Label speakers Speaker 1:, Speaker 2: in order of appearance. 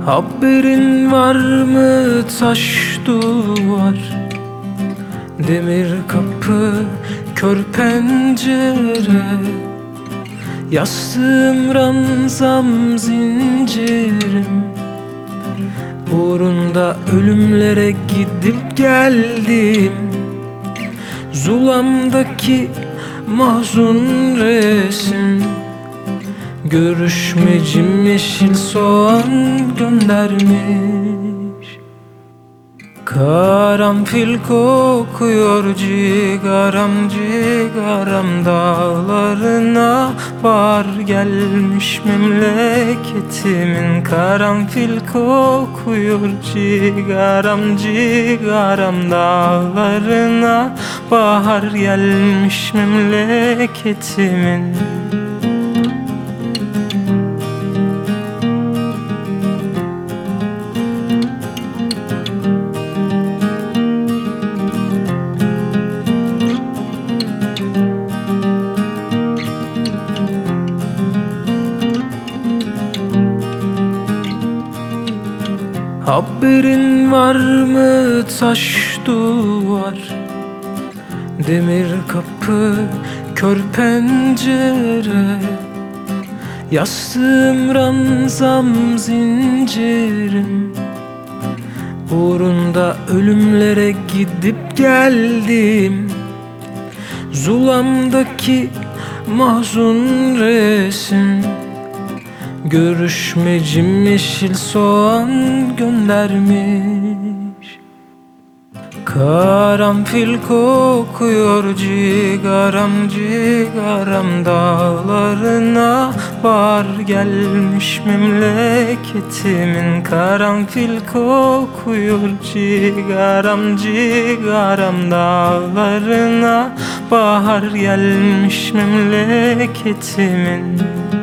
Speaker 1: Haberin var mı taş duvar, demir kapı, kör pencere, yastığım ranzam zincirim, uğrunda ölümlere gidip geldim. Zulamdaki mahzun resim, görüşmecim yeşil soğan göndermiş. Karanfil kokuyor cigaram cigaram, dağlarına bahar gelmiş memleketimin. Karanfil kokuyor cigaram cigaram, dağlarına bahar gelmiş memleketimin. Haberin var mı taş duvar, demir kapı, kör pencere, yastığım ranzam zincirim, uğrunda ölümlere gidip geldim. Zulamdaki mahzun resim, görüşmecim yeşil soğan göndermiş. Karanfil kokuyor cigaram cigaram, dağlarına bahar gelmiş memleketimin. Karanfil kokuyor cigaram cigaram, dağlarına bahar gelmiş memleketimin.